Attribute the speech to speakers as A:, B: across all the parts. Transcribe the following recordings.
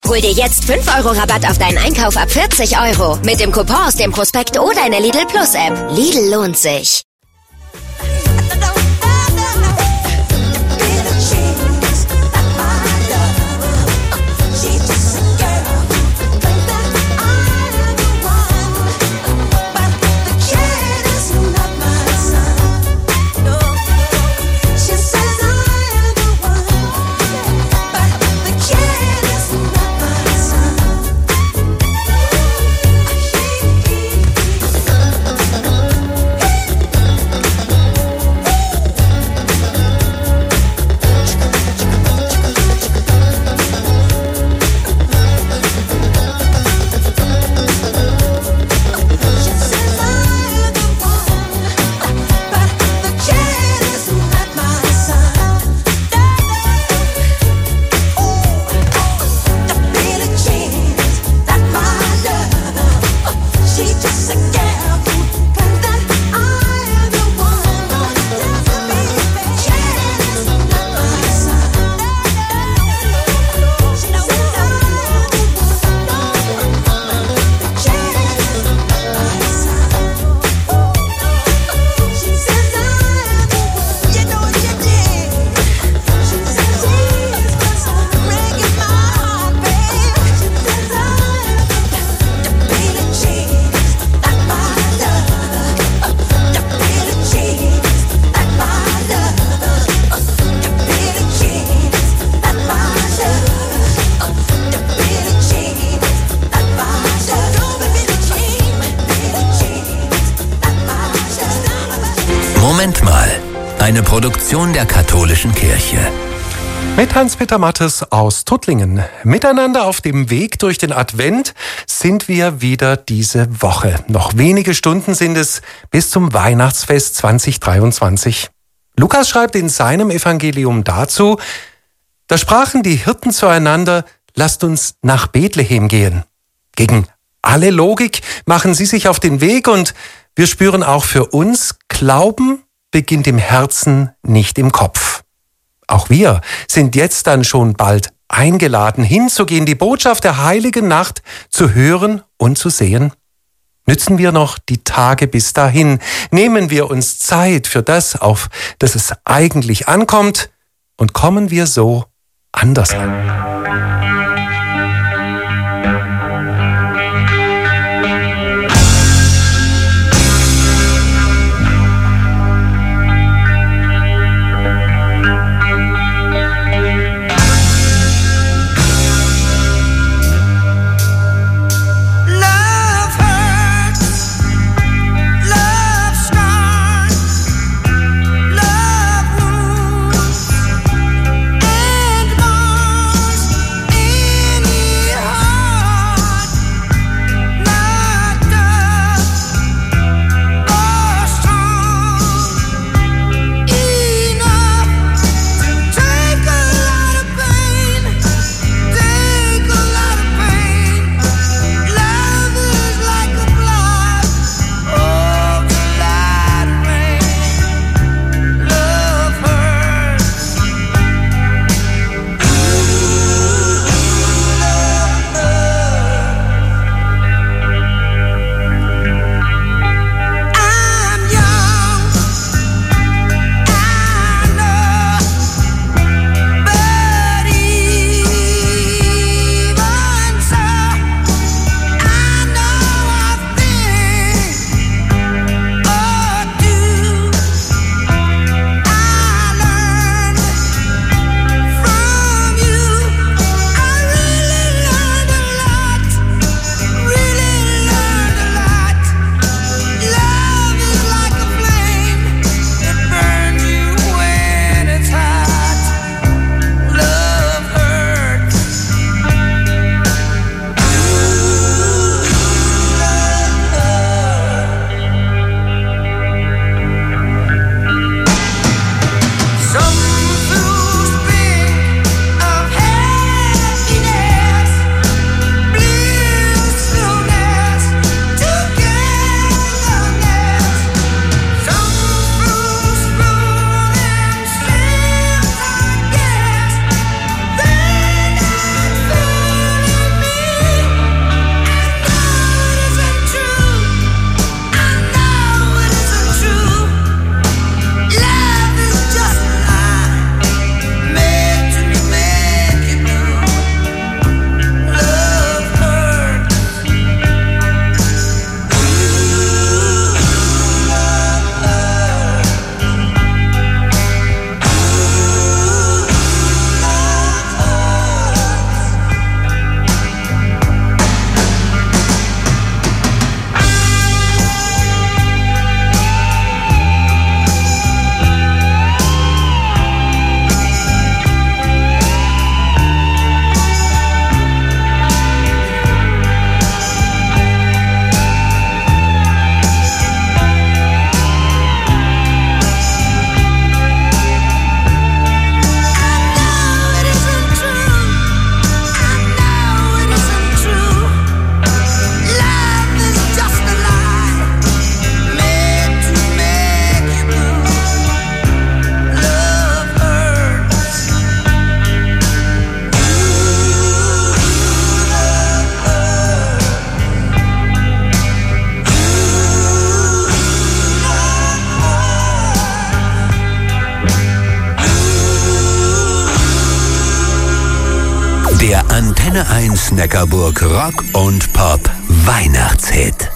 A: Hol dir jetzt 5 € Rabatt auf deinen Einkauf ab 40 € mit dem Coupon aus dem Prospekt oder in der Lidl Plus App. Lidl lohnt sich.
B: Moment mal, eine Produktion der Katholischen Kirche.
C: Mit Hans-Peter Mattes aus Tuttlingen. Miteinander auf dem Weg durch den Advent sind wir wieder diese Woche. Noch wenige Stunden sind es bis zum Weihnachtsfest 2023. Lukas schreibt in seinem Evangelium dazu: Da sprachen die Hirten zueinander: Lasst uns nach Bethlehem gehen. Gegen alle Logik machen sie sich auf den Weg und wir spüren auch für uns, Glauben beginnt im Herzen, nicht im Kopf. Auch wir sind jetzt dann schon bald eingeladen, hinzugehen, die Botschaft der heiligen Nacht zu hören und zu sehen. Nützen wir noch die Tage bis dahin, nehmen wir uns Zeit für das, auf das es eigentlich ankommt, und kommen wir so anders an.
B: HR1 Neckarburg Rock und Pop Weihnachtshit.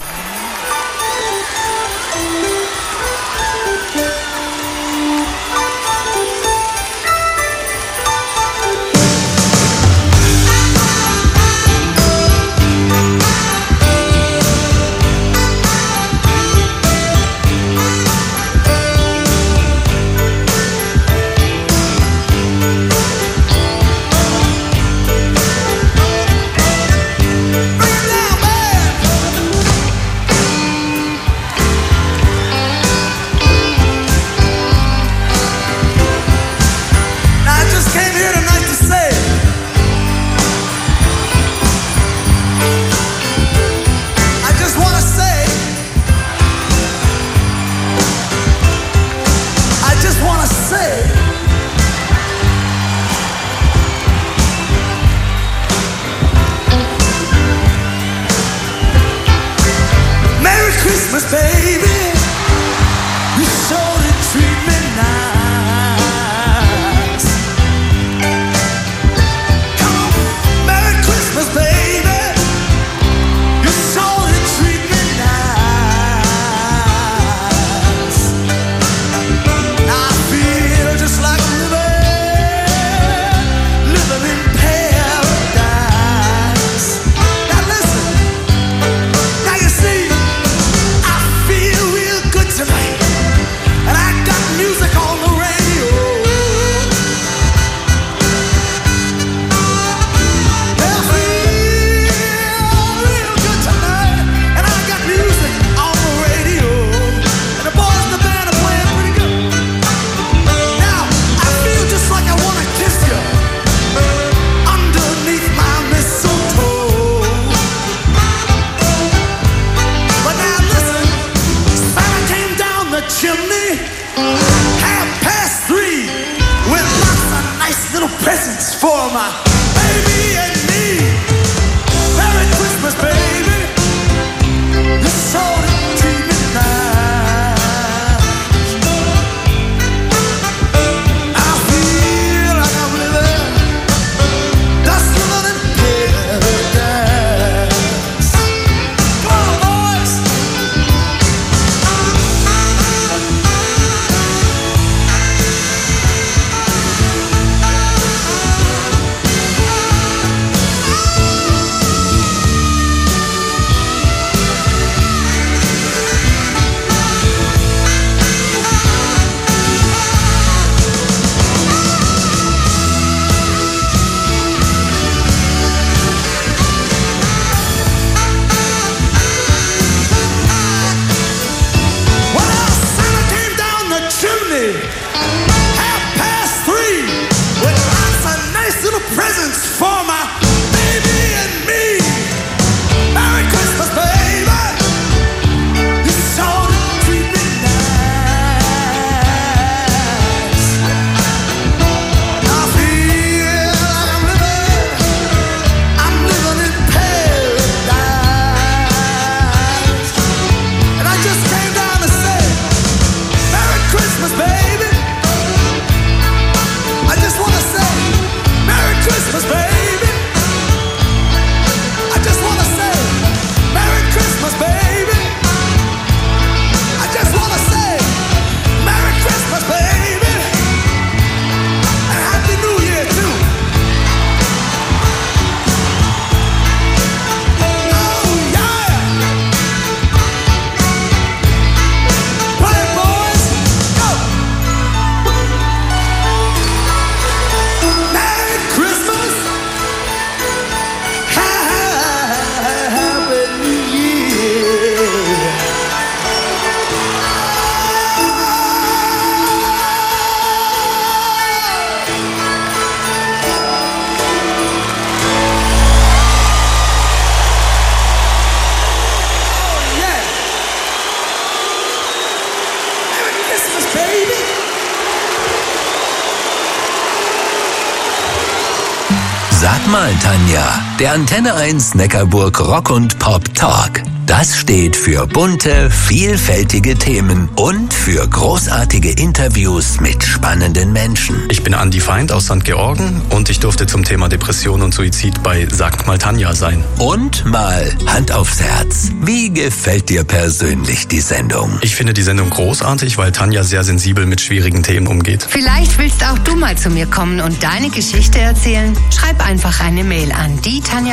B: Sag mal, Tanja, der Antenne 1 Neckarburg Rock und Pop Talk. Das steht für bunte, vielfältige Themen und für großartige Interviews mit spannenden Menschen.
D: Ich bin Andi Feind aus St. Georgen und ich durfte zum Thema Depression und Suizid bei Sagt mal Tanja sein.
B: Und mal Hand aufs Herz. Wie gefällt dir persönlich die Sendung?
D: Ich finde die Sendung großartig, weil Tanja sehr sensibel mit schwierigen Themen umgeht.
E: Vielleicht willst auch du mal zu mir kommen und deine Geschichte erzählen? Schreib einfach eine Mail an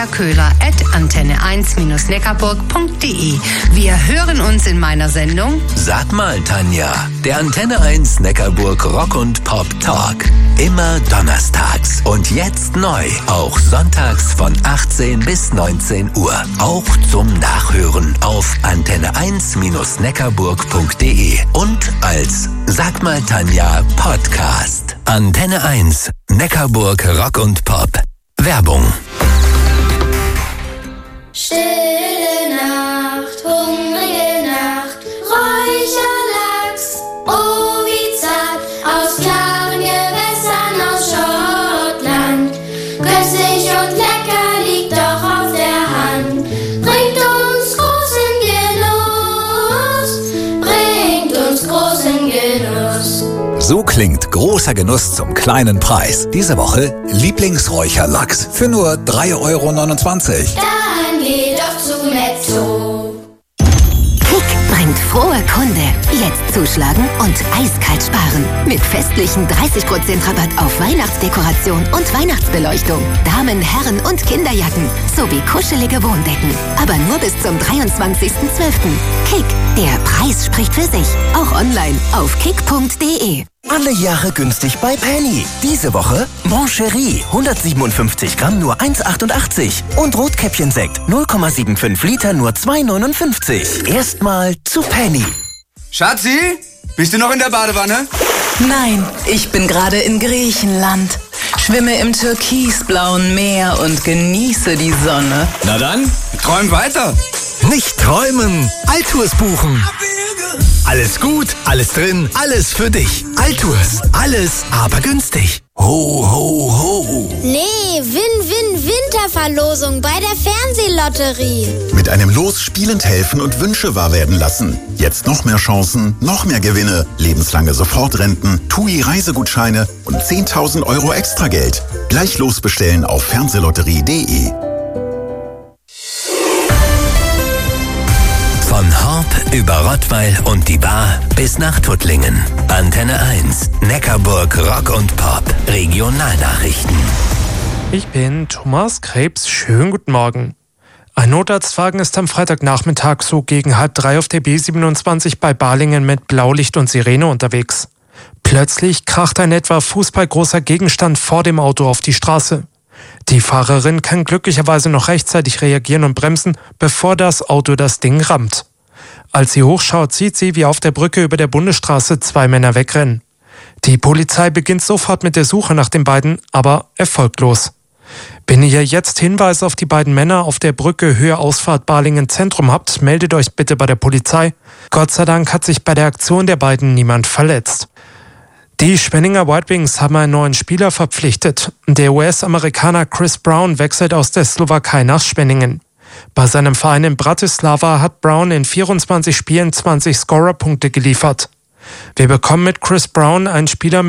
E: dietanjaköhler@antenne1-neckarburg.de. Wir hören uns in meiner Sendung
B: Sag mal Tanja, der Antenne 1 Neckarburg Rock und Pop Talk. Immer donnerstags und jetzt neu, auch sonntags von 18 bis 19 Uhr. Auch zum Nachhören auf antenne1-neckarburg.de und als Sag mal Tanja Podcast. Antenne 1 Neckarburg Rock und Pop. Werbung.
F: Stille Nacht, hungrige Nacht, Räucherlachs, oh wie zart, aus klaren Gewässern aus Schottland. Köstlich und lecker liegt doch auf der Hand, bringt uns großen Genuss.
G: So klingt großer Genuss zum kleinen Preis. Diese Woche Lieblingsräucherlachs für nur 3,29 €.
F: Dann geh doch zu Netto.
A: Kick bringt frohe Kunde. Jetzt zuschlagen und eiskalt sparen. Mit festlichen 30% Rabatt auf Weihnachtsdekoration und Weihnachtsbeleuchtung. Damen-, Herren- und Kinderjacken. Sowie kuschelige Wohndecken. Aber nur bis zum 23.12. Kick, der Preis spricht für sich. Auch online auf kick.de.
H: Alle Jahre günstig bei Penny. Diese Woche Bon Chéri, 157 Gramm nur 1,88. Und Rotkäppchensekt, 0,75 Liter nur 2,59. Erstmal zu Penny.
I: Schatzi, bist du noch in der Badewanne?
J: Nein, ich bin gerade in Griechenland. Schwimme im türkisblauen Meer und genieße die Sonne.
I: Na dann, träum weiter.
G: Nicht träumen, Altours buchen. Alles gut, alles drin, alles für dich. Altours, alles aber günstig. Ho, ho, ho.
F: Nee, Win-Win-Winterverlosung bei der Fernsehlotterie.
K: Mit einem Los spielend helfen und Wünsche wahr werden lassen. Jetzt noch mehr Chancen, noch mehr Gewinne, lebenslange Sofortrenten, TUI-Reisegutscheine und 10.000 € Extrageld. Gleich losbestellen auf fernsehlotterie.de.
B: Von Horb über Rottweil und die Bar bis nach Tuttlingen. Antenne 1, Neckarburg Rock und Pop. Regionalnachrichten.
L: Ich bin Thomas Krebs. Schönen guten Morgen. Ein Notarztwagen ist am Freitagnachmittag so gegen 2:30 auf der B27 bei Balingen mit Blaulicht und Sirene unterwegs. Plötzlich kracht ein etwa fußballgroßer Gegenstand vor dem Auto auf die Straße. Die Fahrerin kann glücklicherweise noch rechtzeitig reagieren und bremsen, bevor das Auto das Ding rammt. Als sie hochschaut, sieht sie, wie auf der Brücke über der Bundesstraße 2 Männer wegrennen. Die Polizei beginnt sofort mit der Suche nach den beiden, aber erfolglos. Wenn ihr jetzt Hinweise auf die beiden Männer auf der Brücke Höhe Ausfahrt Balingen Zentrum habt, meldet euch bitte bei der Polizei. Gott sei Dank hat sich bei der Aktion der beiden niemand verletzt. Die Schwenninger White Wings haben einen neuen Spieler verpflichtet. Der US-Amerikaner Chris Brown wechselt aus der Slowakei nach Schwenningen. Bei seinem Verein in Bratislava hat Brown in 24 Spielen 20 Scorerpunkte geliefert. Wir bekommen mit Chris Brown einen Spieler